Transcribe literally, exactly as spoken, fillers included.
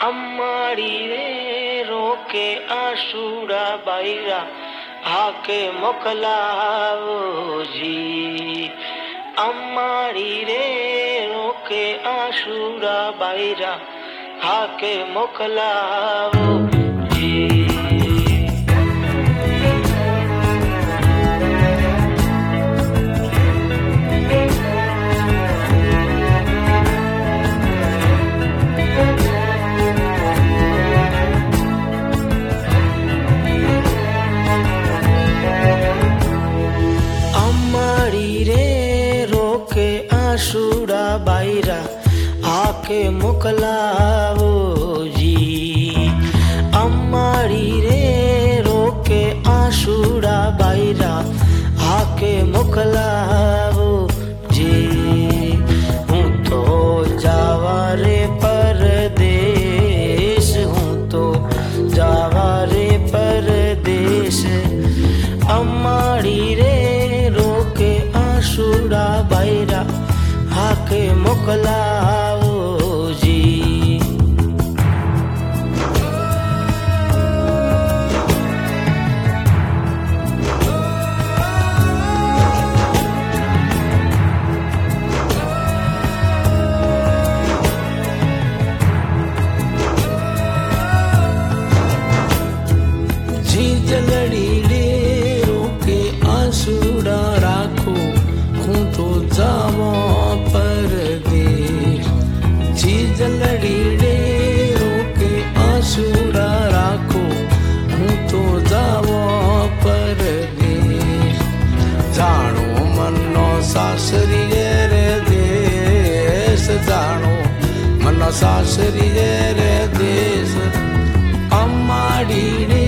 अम्माड़ी रे रोके आशूरा बाईरा हाके मोकलाओ जी। अम्माड़ी रे रोके आशूरा बाईरा हाके मोकलाओ जी। आशूरा बाईरा आके मोकलाओ जी। अम्माड़ी रे रोके आशूरा बाईरा आके मोकलाओ जी। हूँ तो जावा रे परदेश, हूँ तो जावा रे परदेश। अम्माड़ी रे रोके आशूरा बाईरा आके मोकलाओ जी। जी जलड़ी रे रोके आशूरा राखो, हूँ तो जावा परदेश। जी जलड़ी रे रोके आशूरा राखो, हूँ तो जावा परदेश। जानो मनो सासरी रे देश, जानो मनो सासरी रे देश। अम्माड़ी रे